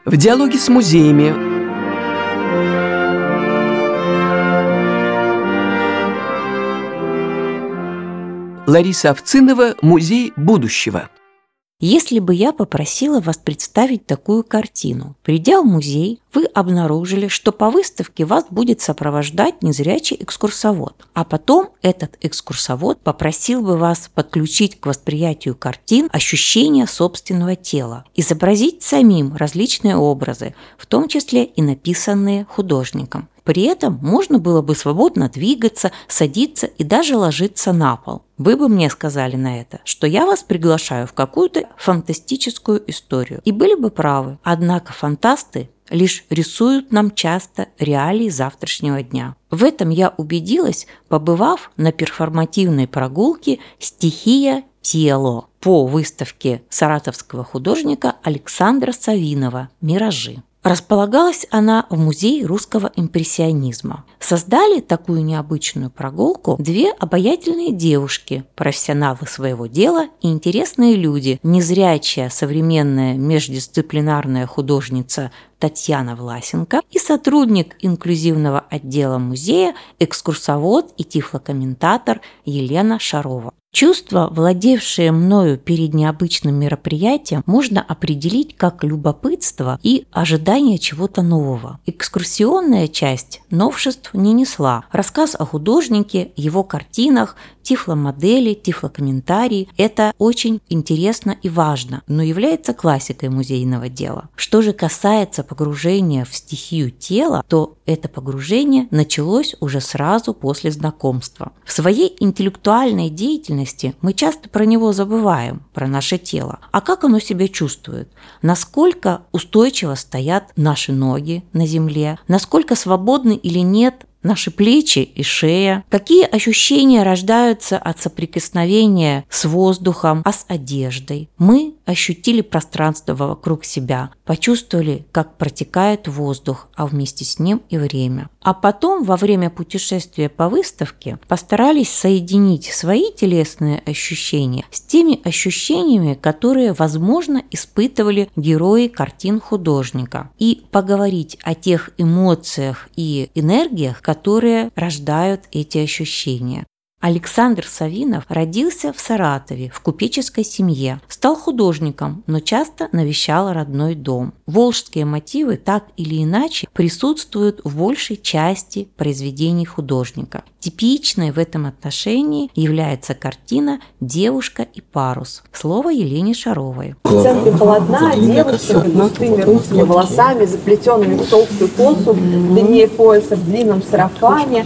В диалоге с музеями Лариса Овцинова, «Музей будущего». Если бы я попросила вас представить такую картину. Придя в музей, вы обнаружили, что по выставке вас будет сопровождать незрячий экскурсовод. А потом этот экскурсовод попросил бы вас подключить к восприятию картин ощущения собственного тела, изобразить самим различные образы, в том числе и написанные художником. При этом можно было бы свободно двигаться, садиться и даже ложиться на пол. Вы бы мне сказали на это, что я вас приглашаю в какую-то фантастическую историю. И были бы правы. Однако фантасты лишь рисуют нам часто реалии завтрашнего дня. В этом я убедилась, побывав на перформативной прогулке «Стихия тело» по выставке саратовского художника Александра Савинова «Миражи». Располагалась она в Музее русского импрессионизма. Создали такую необычную прогулку две обаятельные девушки, профессионалы своего дела и интересные люди, незрячая современная междисциплинарная художница Татьяна Власенко и сотрудник инклюзивного отдела музея, экскурсовод и тифлокомментатор Елена Шарова. Чувства, владевшие мною перед необычным мероприятием, можно определить как любопытство и ожидание чего-то нового. Экскурсионная часть новшеств не несла. Рассказ о художнике, его картинах, тифломодели, тифлокомментарии – это очень интересно и важно, но является классикой музейного дела. Что же касается погружения в стихию тела, то это погружение началось уже сразу после знакомства. В своей интеллектуальной деятельности мы часто про него забываем, про наше тело. А как оно себя чувствует? Насколько устойчиво стоят наши ноги на земле? Насколько свободны или нет наши плечи и шея? Какие ощущения рождаются от соприкосновения с воздухом, а с одеждой? Мы ощутили пространство вокруг себя, почувствовали, как протекает воздух, а вместе с ним и время. А потом, во время путешествия по выставке, постарались соединить свои телесные ощущения с теми ощущениями, которые, возможно, испытывали герои картин художника, и поговорить о тех эмоциях и энергиях, которые рождают эти ощущения. Александр Савинов родился в Саратове в купеческой семье, стал художником, но часто навещал родной дом. Волжские мотивы так или иначе присутствуют в большей части произведений художника. Типичной в этом отношении является картина «Девушка и парус». Слово Елене Шаровой. В центре полотна девушка с густыми русыми волосами, заплетенными в толстую косу, длиннее пояса, в длинном сарафане,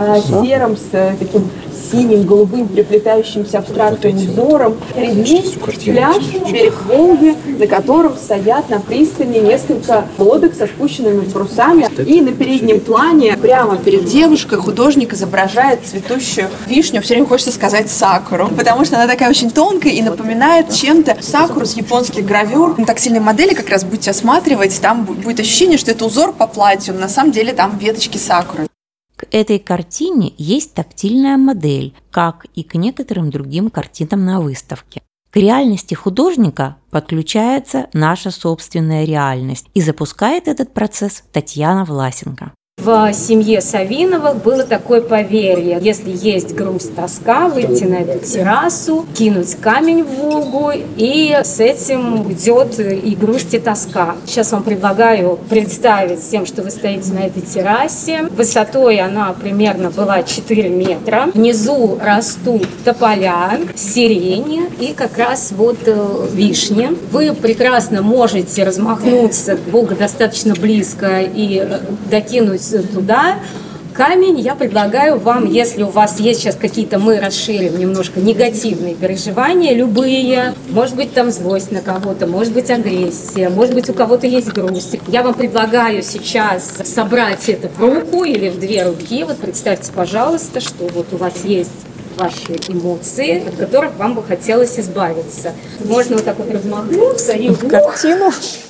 сером с таким синим, голубым, переплетающимся абстрактным узором. Перед ней пляж, берег Волги, на котором стоят на пристани несколько лодок со спущенными парусами. И на переднем плане, прямо перед девушкой, художник изображает цветущую вишню. Все время хочется сказать сакуру, потому что она такая очень тонкая и напоминает чем-то сакуру с японских гравюр. На тактильной модели как раз будете осматривать, там будет ощущение, что это узор по платью, но на самом деле там веточки сакуры. К этой картине есть тактильная модель, как и к некоторым другим картинам на выставке. К реальности художника подключается наша собственная реальность, и запускает этот процесс Татьяна Власенко. В семье Савиновых было такое поверье: если есть грусть, тоска, выйти на эту террасу, кинуть камень в Волгу, и с этим уйдет и грусть, и тоска. Сейчас вам предлагаю представить с тем, что вы стоите на этой террасе. Высотой она примерно была 4 метра. Внизу растут тополя, сирени и как раз вот вишни. Вы прекрасно можете размахнуться, Волга достаточно близко, и докинуть туда камень. Я предлагаю вам, если у вас есть сейчас какие-то, мы расширим немножко, негативные переживания, любые, может быть там злость на кого-то, может быть агрессия, может быть у кого-то есть грусть. Я вам предлагаю сейчас собрать это в руку или в 2 руки. Вот представьте, пожалуйста, что вот у вас есть ваши эмоции, от которых вам бы хотелось избавиться. Можно вот так вот размахнуться и в картину.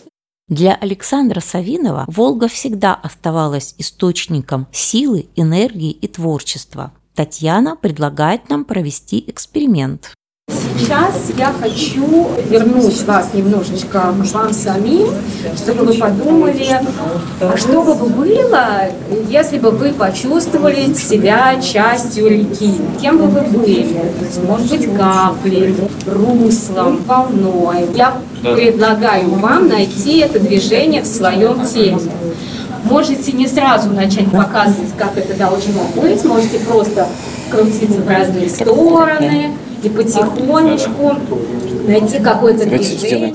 Для Александра Савинова Волга всегда оставалась источником силы, энергии и творчества. Татьяна предлагает нам провести эксперимент. сейчас я хочу вернуть вас немножечко к вам самим, чтобы вы подумали, а что бы было, если бы вы почувствовали себя частью реки? Кем бы вы были? То есть, может быть, каплей, руслом, волной. Я предлагаю вам найти это движение в своем теле. Можете не сразу начать показывать, как это должно быть, можете просто крутиться в разные стороны и потихонечку найти какое-то движение.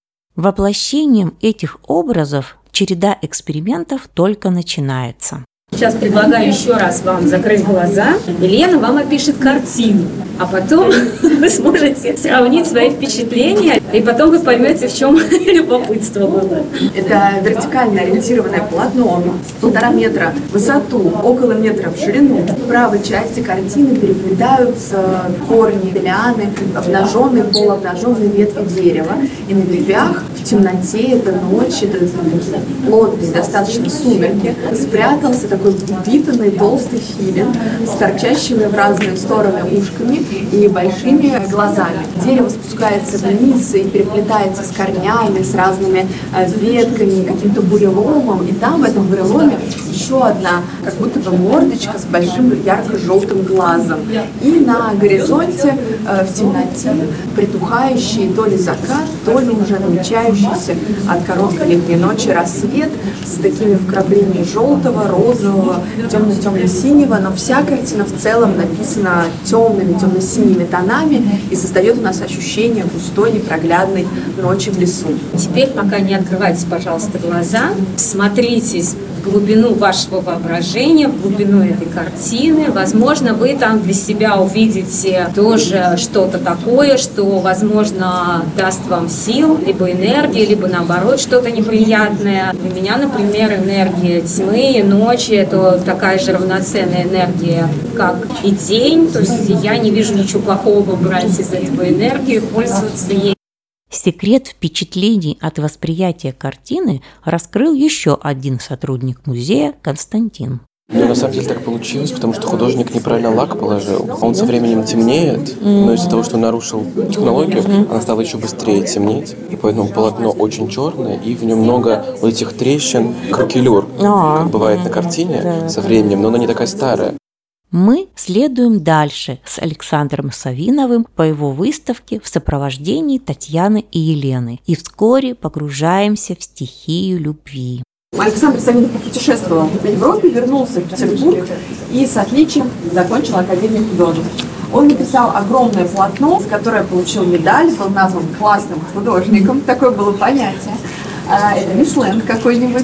Воплощением этих образов череда экспериментов только начинается. Сейчас предлагаю еще раз вам закрыть глаза. Елена вам опишет картину, а потом вы сможете сравнить свои впечатления, и потом вы поймете, в чем любопытство было. Это вертикально ориентированное полотно, 1,5 метра в высоту, около метра в ширину. В правой части картины переплетаются корни, лианы, обнаженные, полуобнаженные ветви дерева. И на ветвях в темноте, это ночь, это плотные, достаточно сумерки, спрятался такой упитанный толстый филин с торчащими в разные стороны ушками и большими глазами. Дерево спускается вниз и переплетается с корнями, с разными ветками, каким-то буреломом. И там, в этом буреломе, еще одна, как будто бы мордочка с большим ярко-желтым глазом. И на горизонте, в темноте, притухающий то ли закат, то ли уже намечающийся от короткой летней ночи рассвет с такими вкраплениями желтого, розового, темно-темно-синего, но вся картина в целом написана темными, темно-синими тонами и создает у нас ощущение густой, непроглядной ночи в лесу. Теперь, пока не открывайте, пожалуйста, глаза, смотритесь в глубину вашего воображения, в глубину этой картины. Возможно, вы там для себя увидите тоже что-то такое, что, возможно, даст вам сил, либо энергии, либо, наоборот, что-то неприятное. Для меня, например, энергия тьмы и ночи – это такая же равноценная энергия, как и день. То есть я не вижу ничего плохого брать из этого энергии, пользоваться ей. Секрет впечатлений от восприятия картины раскрыл еще один сотрудник музея Константин. Ну, на самом деле так получилось, потому что художник неправильно лак положил. Он со временем темнеет, но из-за того, что он нарушил технологию, она стала еще быстрее темнеть. И поэтому полотно очень черное, и в нем много вот этих трещин, кракелюр, как бывает на картине со временем, но она не такая старая. Мы следуем дальше с Александром Савиновым по его выставке в сопровождении Татьяны и Елены и вскоре погружаемся в стихию любви. Александр Савинов путешествовал в Европе, вернулся в Петербург и с отличием закончил Академию художеств. Он написал огромное полотно, за которое получил медаль, был назван классным художником, такое было понятие. Это Мисленд какой-нибудь.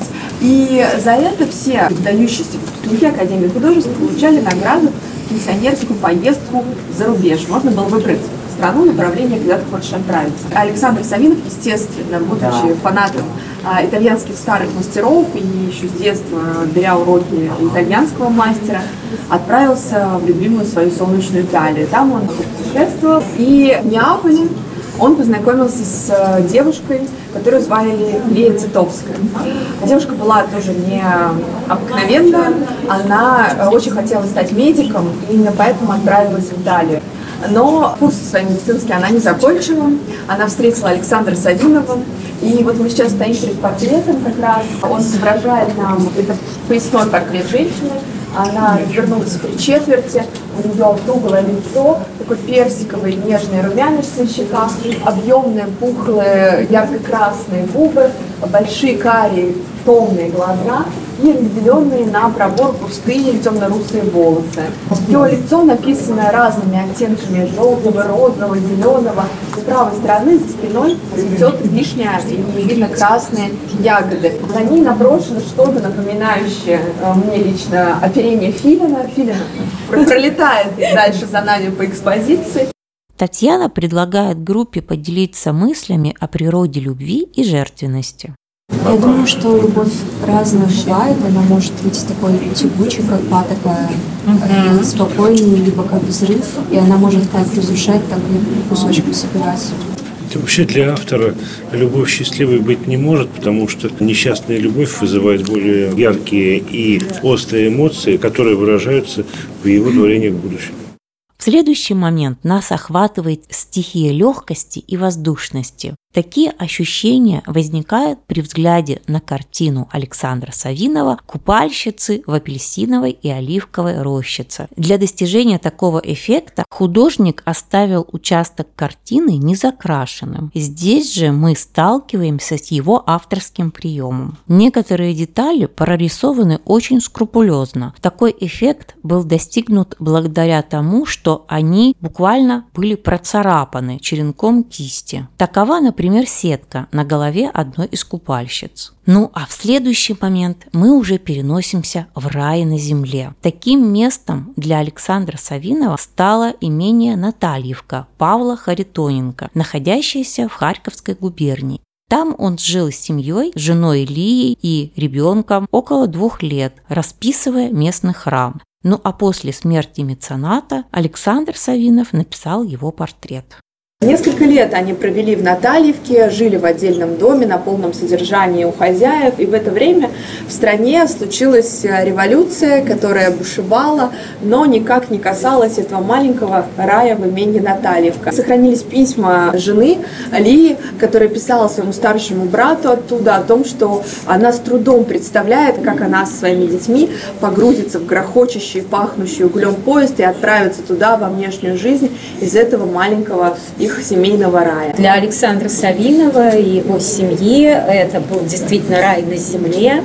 И за это все выдающиеся выпускники Академии художеств получали награду, пенсионерскую поездку за рубеж. Можно было выбрать страну, направление, куда ты хочешь отправиться. Александр Савинов, естественно, будучи фанатом итальянских старых мастеров и еще с детства беря уроки итальянского мастера, отправился в любимую свою солнечную Италию. Там он путешествовал, и в Неаполе он познакомился с девушкой, которую звали Лея Цитовская. Девушка была тоже необыкновенная, она очень хотела стать медиком, и именно поэтому отправилась в Италию. Но курсы свои медицинские она не закончила, она встретила Александра Савинова, и вот мы сейчас стоим перед портретом как раз, он изображает нам, это поясной портрет женщины, она развернулась в 3/4, у нее округлое лицо, такой персиковый нежный румянец на щеках, объемные, пухлые, ярко-красные губы, большие карие, томные глаза и разделенные на пробор густые темно-русые волосы. Ее лицо написано разными оттенками желтого, розового, зеленого. С правой стороны за спиной цветет вишня и видно красные ягоды. На ней наброшено что-то напоминающее мне лично оперение филина. Филин пролетает дальше за нами по экспозиции. Татьяна предлагает группе поделиться мыслями о природе любви и жертвенности. Я думаю, что любовь разных бывает, она может быть такой тягучей, как такая спокойной, либо как взрыв, и она может как разрушать, так и кусочками собирать. Вообще для автора любовь счастливой быть не может, потому что несчастная любовь вызывает более яркие и острые эмоции, которые выражаются в его творениях в будущем. В В следующий момент нас охватывает стихия легкости и воздушности. Такие ощущения возникают при взгляде на картину Александра Савинова «Купальщицы в апельсиновой и оливковой рощице». Для достижения такого эффекта художник оставил участок картины незакрашенным. Здесь же мы сталкиваемся с его авторским приемом. Некоторые детали прорисованы очень скрупулезно. Такой эффект был достигнут благодаря тому, что они буквально были процарапаны черенком кисти. Такова, например, сетка на голове одной из купальщиц. Ну а в следующий момент мы уже переносимся в рай на земле. Таким местом для Александра Савинова стало имение Натальевка Павла Харитоненко, находящееся в Харьковской губернии. Там он жил с семьей, женой Лией и ребенком около 2 лет, расписывая местный храм. Ну а после смерти мецената Александр Савинов написал его портрет. Несколько лет они провели в Натальевке, жили в отдельном доме на полном содержании у хозяев, и в это время в стране случилась революция, которая бушевала, но никак не касалась этого маленького рая в имении Натальевка. Сохранились письма жены Лии, которая писала своему старшему брату оттуда о том, что она с трудом представляет, как она со своими детьми погрузится в грохочущий, пахнущий углем поезд и отправится туда, во внешнюю жизнь, из этого маленького их семейного рая. Для Александра Савинова и его семьи это был действительно рай на земле.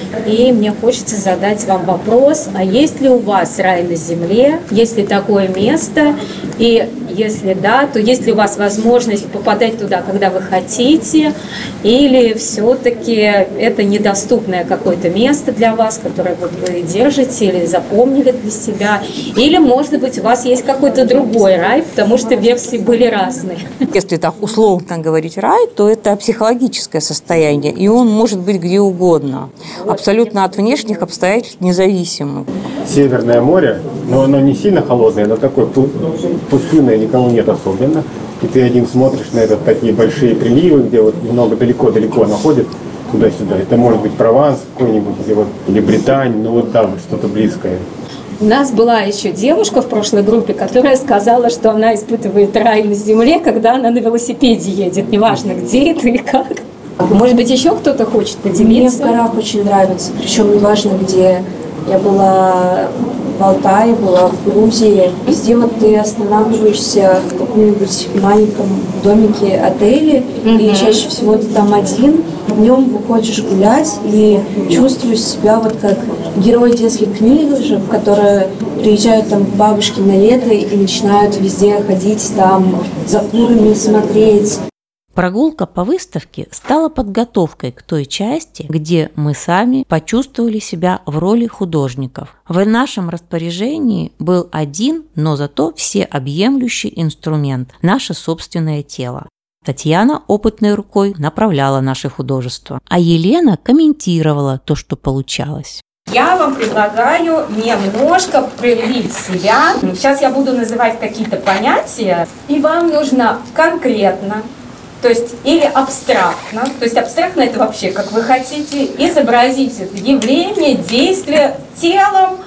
И мне хочется задать вам вопрос, а есть ли у вас рай на земле? Есть ли такое место? И если да, то есть ли у вас возможность попадать туда, когда вы хотите? Или все-таки это недоступное какое-то место для вас, которое вы держите или запомнили для себя? Или, может быть, у вас есть какой-то другой рай, потому что версии были разные? Если так условно говорить рай, то это психологическое состояние, и он может быть где угодно, абсолютно от внешних обстоятельств независимым. Северное море, но оно не сильно холодное, но такое пустынное, никого нет особенно. И ты один смотришь на такие большие приливы, где вот немного далеко-далеко оно ходит туда-сюда. Это может быть Прованс какой-нибудь, или Британия, ну вот да, что-то близкое. У нас была еще девушка в прошлой группе, которая сказала, что она испытывает рай на земле, когда она на велосипеде едет, неважно где это и как. Может быть, еще кто-то хочет поделиться? Мне в горах очень нравится, причем неважно где. Я была в Алтае, была в Грузии. Везде вот ты останавливаешься в каком-нибудь маленьком домике, отеле, и чаще всего ты там один. Днем выходишь гулять и чувствуешь себя вот как герой детских книжек, которые приезжают там к бабушке на лето и начинают везде ходить там за курами смотреть. Прогулка по выставке стала подготовкой к той части, где мы сами почувствовали себя в роли художников. В нашем распоряжении был один, но зато всеобъемлющий инструмент – наше собственное тело. Татьяна опытной рукой направляла наше художество, а Елена комментировала то, что получалось. Я вам предлагаю немножко проявить себя. Сейчас я буду называть какие-то понятия, и вам нужно конкретно, то есть или абстрактно, то есть абстрактно это вообще как вы хотите, изобразить это явление, действие телом,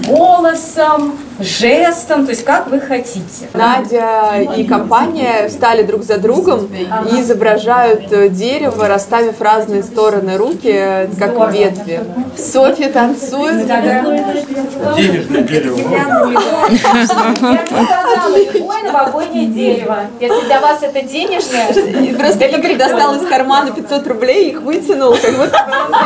голосом, жестом, то есть как вы хотите. Надя и компания встали друг за другом и изображают дерево, расставив разные стороны руки, как ветви. Софья танцует. Денежное дерево. Я сказала, любое новогоднее дерево. Если для вас это денежное... И просто Игорь достал из кармана 500 рублей, их вытянул, как будто...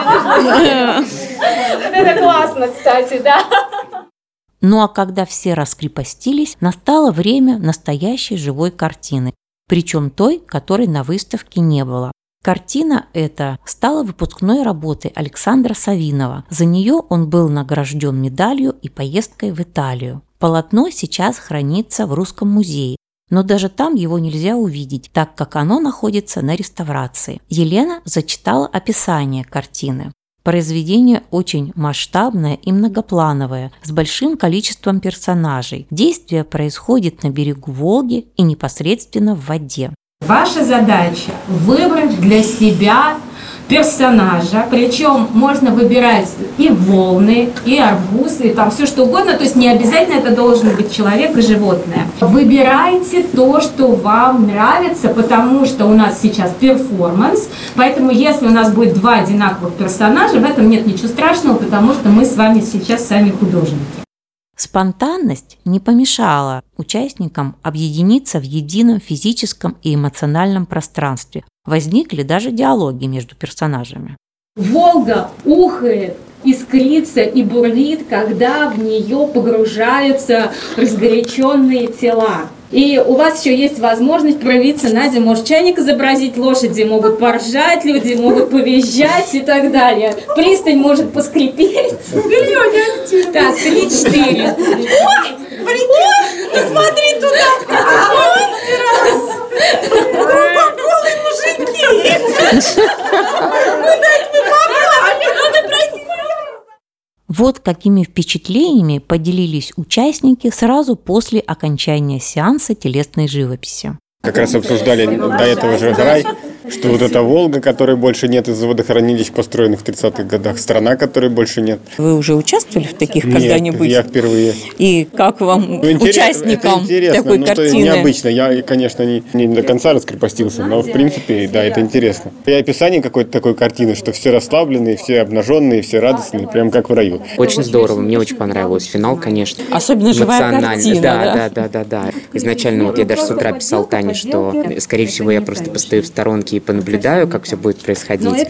Это классно, кстати, да. Ну а когда все раскрепостились, настало время настоящей живой картины, причем той, которой на выставке не было. Картина эта стала выпускной работой Александра Савинова. За нее он был награжден медалью и поездкой в Италию. Полотно сейчас хранится в Русском музее, но даже там его нельзя увидеть, так как оно находится на реставрации. Елена зачитала описание картины. Произведение очень масштабное и многоплановое, с большим количеством персонажей. Действие происходит на берегу Волги и непосредственно в воде. Ваша задача – выбрать для себя персонажа, причем можно выбирать и волны, и арбузы, и там все что угодно, то есть не обязательно это должен быть человек и животное. Выбирайте то, что вам нравится, потому что у нас сейчас перформанс, поэтому если у нас будет два одинаковых персонажа, в этом нет ничего страшного, потому что мы с вами сейчас сами художники. Спонтанность не помешала участникам объединиться в едином физическом и эмоциональном пространстве. Возникли даже диалоги между персонажами. Волга ухает, искрится и бурлит, когда в нее погружаются разгоряченные тела. И у вас еще есть возможность проявиться. Надя может чайник изобразить, лошади могут поржать, люди могут повизжать и так далее. Пристань может поскрипеть. Так, 3-4. Ой, Смотри туда! Кругом голые мужики! Вот какими впечатлениями поделились участники сразу после окончания сеанса телесной живописи. Как раз обсуждали до этого же рай, что вот эта Волга, которой больше нет из-за водохранилищ, построенных в 30-х годах, страна, которой больше нет. Вы уже участвовали в таких Нет, когда-нибудь? я впервые. И как вам, участникам такой то картины? необычно. Я, конечно, не до конца раскрепостился, но в принципе, да, это интересно. И описание какой-то такой картины, что все расслабленные, все обнаженные, все радостные, прям как в раю. Очень здорово, мне очень понравилось. Финал, конечно. Особенно живая картина, да. Изначально вот я даже с утра писал Тане, что, скорее всего, я просто постою в сторонке и понаблюдаю, как все будет происходить,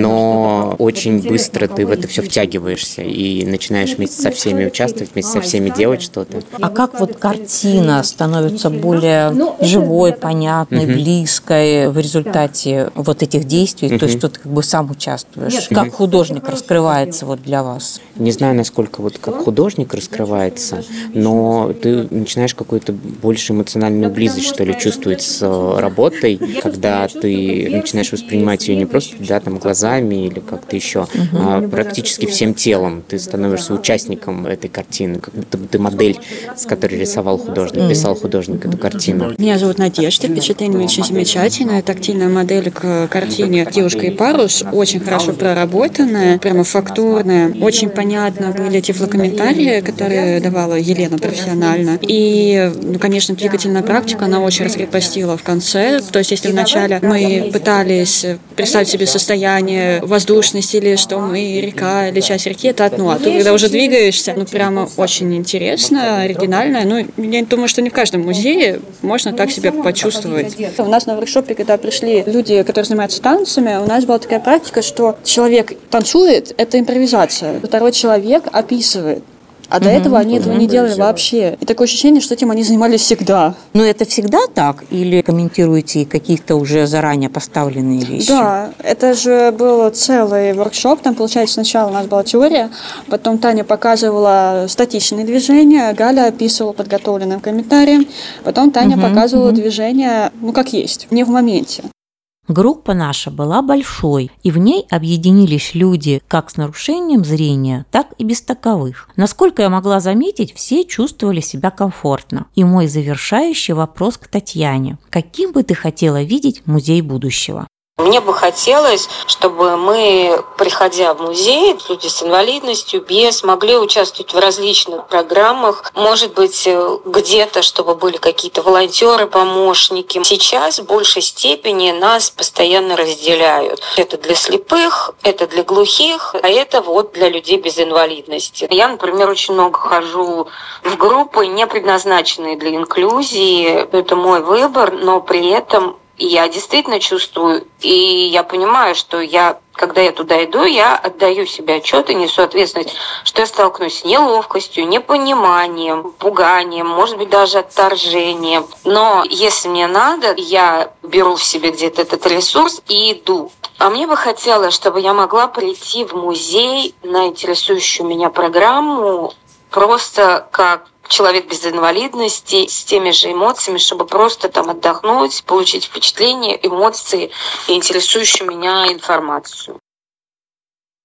но очень быстро ты в это все втягиваешься и начинаешь вместе со всеми участвовать, вместе со всеми делать что-то. А как вот картина становится более живой, понятной, близкой в результате вот этих действий, то есть что ты как бы сам участвуешь? Как художник раскрывается вот для вас? Не знаю, насколько вот как художник раскрывается, но ты начинаешь какую-то больше эмоциональную близость, что ли, чувствовать с работой, когда ты начинаешь воспринимать ее не просто, да, там, глазами или как-то еще, а практически всем телом. Ты становишься участником этой картины, как будто бы ты модель, с которой рисовал художник, писал художник эту картину. Меня зовут Надежда, впечатление очень замечательное. Тактильная модель к картине «Девушка и парус» очень хорошо проработанная, прямо фактурная, очень понятно были тифлокомментарии, которые давала Елена профессионально. И, конечно, двигательная практика, она очень раскрепостила в конце. То есть, если вначале мы пытались представить себе состояние воздушности или что мы река или часть реки, это одно. А ты, когда уже двигаешься, прямо очень интересно, оригинально. Я думаю, что не в каждом музее можно так себя почувствовать. У нас на воркшопе, когда пришли люди, которые занимаются танцами, у нас была такая практика, что человек танцует, это импровизация. Второй человек описывает. А до этого они этого не делали вообще. И такое ощущение, что этим они занимались всегда. Но это всегда так? Или комментируете какие-то уже заранее поставленные вещи? Да, это же был целый воркшоп. Там, получается, сначала у нас была теория, потом Таня показывала статичные движения, Галя описывала подготовленным комментарием, потом Таня показывала движения, как есть, не в моменте. Группа наша была большой, и в ней объединились люди как с нарушением зрения, так и без таковых. Насколько я могла заметить, все чувствовали себя комфортно. И мой завершающий вопрос к Татьяне. Каким бы ты хотела видеть музей будущего? Мне бы хотелось, чтобы мы, приходя в музей, люди с инвалидностью, без, могли участвовать в различных программах. Может быть, где-то, чтобы были какие-то волонтеры, помощники. Сейчас в большей степени нас постоянно разделяют. Это для слепых, это для глухих, а это вот для людей без инвалидности. Я, например, очень много хожу в группы, не предназначенные для инклюзии. Это мой выбор, но при этом я действительно чувствую, и я понимаю, что когда я туда иду, я отдаю себе отчет и несу ответственность, что я столкнусь с неловкостью, непониманием, пуганием, может быть, даже отторжением. Но если мне надо, я беру в себе где-то этот ресурс и иду. А мне бы хотелось, чтобы я могла прийти в музей на интересующую меня программу просто как человек без инвалидности, с теми же эмоциями, чтобы просто там отдохнуть, получить впечатление, эмоции и интересующую меня информацию.